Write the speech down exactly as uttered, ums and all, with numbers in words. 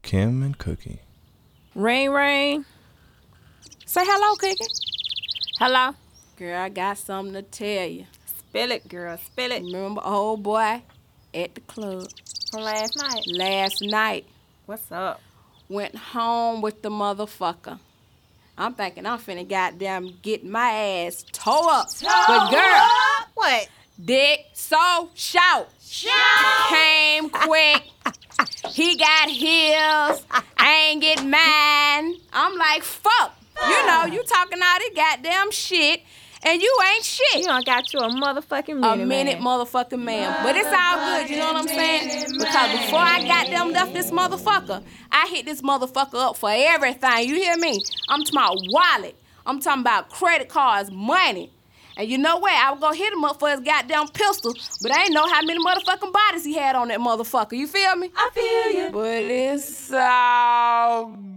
Kim and Cookie. Ring, ring. Say hello, Cookie. Hello. Girl, I got something to tell you. Spill it, girl. Spill it. Remember old boy at the club? From last night. Last night. What's up? Went home with the motherfucker. I'm thinking I'm finna goddamn get my ass tore up. Toe but girl, up? What? dick so shout. Shout. Came quick. He got heels. I ain't get mine. I'm like, fuck. You know, you talking all this goddamn shit, and you ain't shit. You done got you a motherfucking minute, A minute man. motherfucking man. But it's all good, you know what I'm saying? Because before I got them left this motherfucker, I hit this motherfucker up for everything. You hear me? I'm talking about wallet. I'm talking about credit cards, money. And you know what? I was gonna hit him up for his goddamn pistol, but I ain't know how many motherfucking bodies he had on that motherfucker. You feel me? I feel you. But it's all